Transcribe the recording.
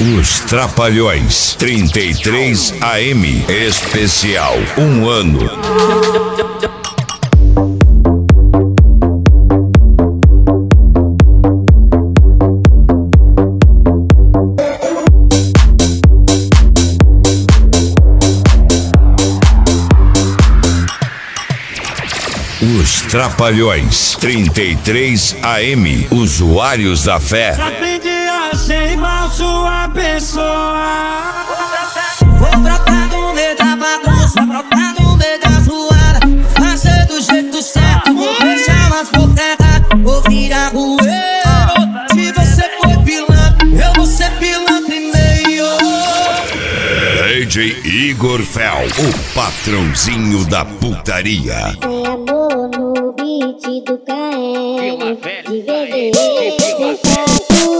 Os Trapalhões, 33 AM, especial, 1 ano. Os Trapalhões, 33 AM, usuários da fé. Aprendi a ser igual sua pessoa. Vou brotar no meio da bagunça, brotar no meio da zoada. Fazer do jeito certo, vou fechar as bocas erradas. Vou virar rueiro. Se você for pilantra, eu vou ser pilantra e meio. DJ Igor Fel, o patrãozinho da putaria. Sem amor no beat do KM, de VD, sem